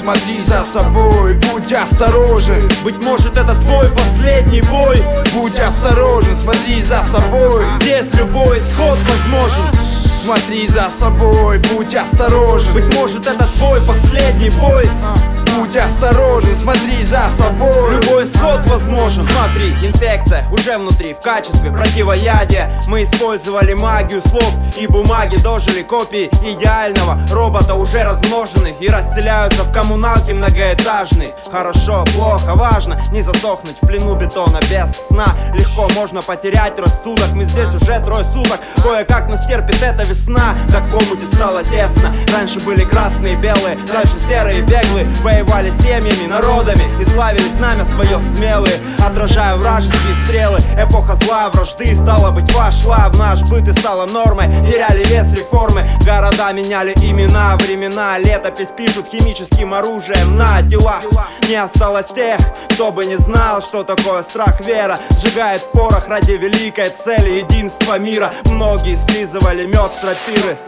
Смотри за собой, будь осторожен. Быть может, это твой последний бой. Будь осторожен, смотри за собой. Здесь любой исход возможен. Смотри за собой, будь осторожен. Быть может, это твой последний бой. Будь осторожен, смотри за собой. Любой исход возможен. Смотри, инфекция уже внутри в качестве противоядия. Мы использовали магию слов и бумаги. Дожили копии идеального робота, уже размножены и расселяются в коммуналке многоэтажные. Хорошо, плохо, важно не засохнуть в плену бетона без сна. Легко можно потерять рассудок. Мы здесь уже трое суток. Кое-как нас терпит эта весна. Как в омуте стало тесно. Раньше были красные и белые, дальше серые и беглые. Воевали семьями, народами и славили знамя свое смелые, отражая вражеские стрелы. Эпоха зла, вражды, стало быть, вошла в наш быт и стала нормой. Теряли вес реформы, города меняли имена, времена. Летопись пишут химическим оружием на телах. Не осталось тех, кто бы не знал, что такое страх. Вера сжигает порох ради великой цели единства мира. Многие слизывали мед с рапиры.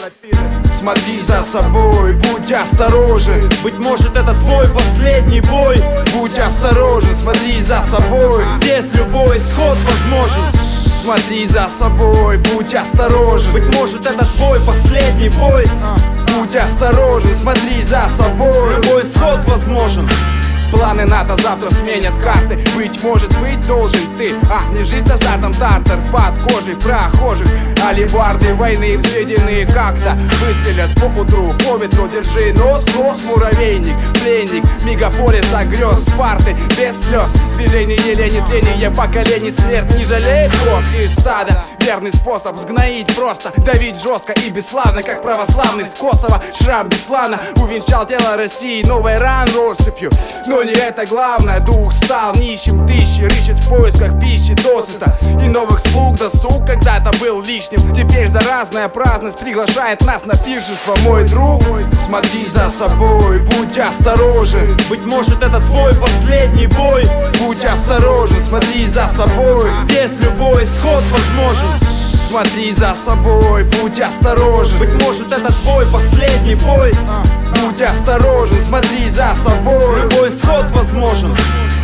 Смотри за собой, будь осторожен. Быть может, это твой последний бой. Будь осторожен, смотри за собой. Здесь любой исход возможен. Смотри за собой, будь осторожен. Быть может, это твой последний бой. Будь осторожен, смотри за собой. Любой исход возможен. Планы НАТО завтра сменят карты. Быть может, быть должен ты. Не жить с азартом тартар под кожей прохожих. Алибарды войны взведенные как-то выстрелят по утру, по ветру. Держи нос, муравейник, пленник мегаполиса грез Спарты без слез. Движение лени, трение поколений. Смерть не жалеет коз из стада. Верный способ сгноить просто. Давить жестко и бесславно, как православный в Косово. Шрам Беслана увенчал тело России новой ран россыпью. Но не это главное, дух стал нищим. Тысячи рыщет в поисках пищи досыта и новых слуг. Досуг когда-то был лишним, теперь заразная праздность приглашает нас на пиршество, мой друг. Смотри за собой, будь осторожен. Быть может, это твой последний бой. Будь осторожен, смотри за собой. Здесь любой исход возможен. Смотри за собой, будь осторожен. Быть может, это твой последний бой. Будь осторожен, смотри за собой. Любой исход возможен.